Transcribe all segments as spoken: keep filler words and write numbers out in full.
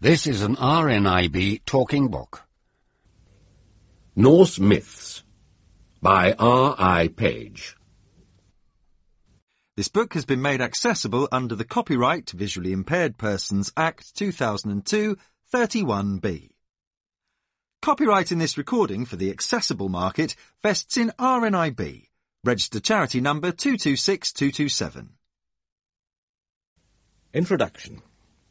This is an R N I B talking book. Norse Myths by R I Page. This book has been made accessible under the Copyright Visually Impaired Persons Act two thousand two, thirty-one B. Copyright in this recording for the accessible market vests in R N I B, registered charity number two two six two two seven. Introduction.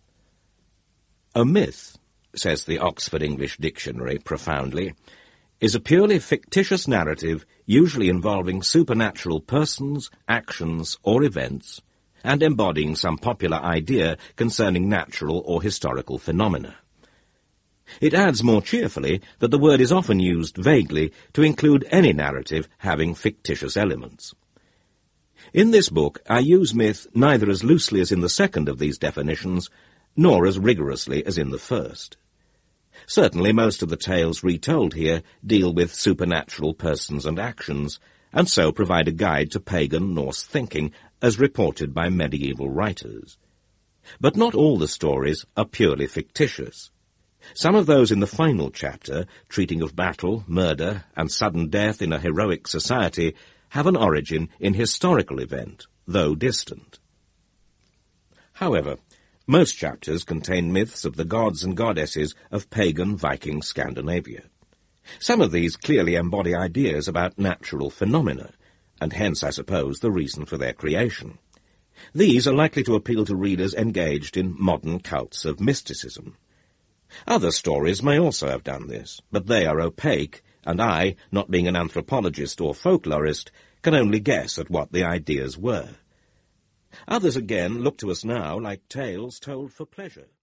A myth, says the Oxford English Dictionary profoundly, is a purely fictitious narrative usually involving supernatural persons, actions, or events, and embodying some popular idea concerning natural or historical phenomena. It adds more cheerfully that the word is often used vaguely to include any narrative having fictitious elements. In this book, I use myth neither as loosely as in the second of these definitions, nor as rigorously as in the first. Certainly most of the tales retold here deal with supernatural persons and actions, and so provide a guide to pagan Norse thinking as reported by medieval writers. But not all the stories are purely fictitious. Some of those in the final chapter, treating of battle, murder, and sudden death in a heroic society, have an origin in historical event, though distant. However, most chapters contain myths of the gods and goddesses of pagan Viking Scandinavia. Some of these clearly embody ideas about natural phenomena, and hence, I suppose, the reason for their creation. These are likely to appeal to readers engaged in modern cults of mysticism. Other stories may also have done this, but they are opaque, and I, not being an anthropologist or folklorist, can only guess at what the ideas were. Others again look to us now like tales told for pleasure.